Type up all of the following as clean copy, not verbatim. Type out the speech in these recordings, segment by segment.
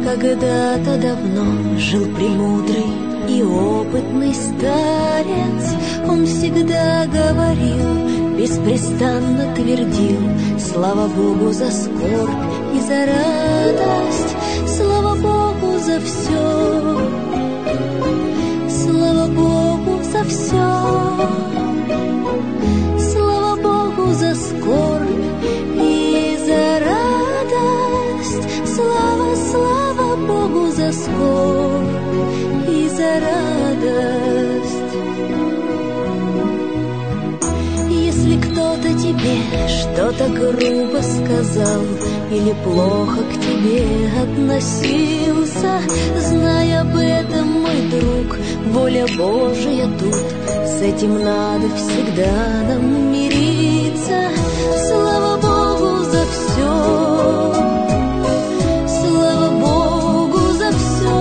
Когда-то давно жил премудрый и опытный старец. Он всегда говорил, беспрестанно твердил: слава Богу за скорбь и за радость, слава Богу за все, слава Богу за все, слава Богу за скорбь и за радость, слава, слава Богу за скорбь и за радость. Если кто-то тебе что-то грубо сказал или плохо к тебе относился, знай об этом, мой друг, воля Божия тут, с этим надо всегда нам мириться. Слава Богу за все, слава Богу за все,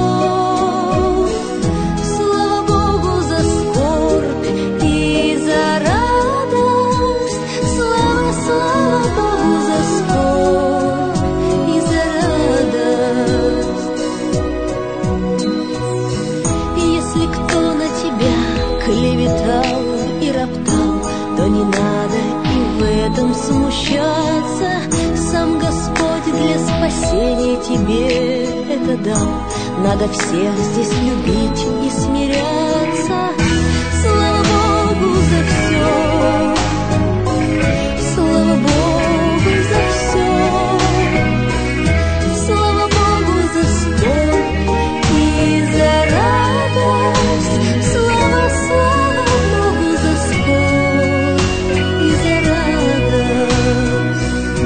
слава Богу за скорбь и за радость, слава, слава Богу за скорбь и за радость. Если кто на тебя клеветал и роптал, то не надо и в этом смущаться. Сам Господь для спасения тебе это дал. Надо всех здесь любить и смиряться. Слава Богу за все, слава Богу за все, слава Богу за скорбь и за радость, слава, слава Богу за скорбь и за радость.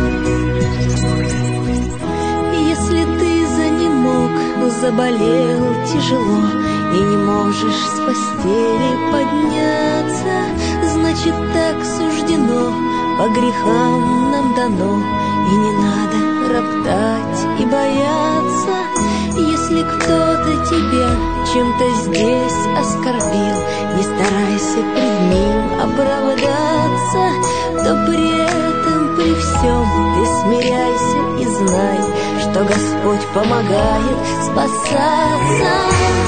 Если ты занемог, заболел тяжело и не можешь с постели подняться, значит, так суждено, по грехам нам дано, и не надо роптать и бояться. Если кто-то тебя чем-то здесь оскорбил, не старайся пред ним оправдаться, то при этом, при всем ты смиряйся и знай, что Господь помогает спасаться.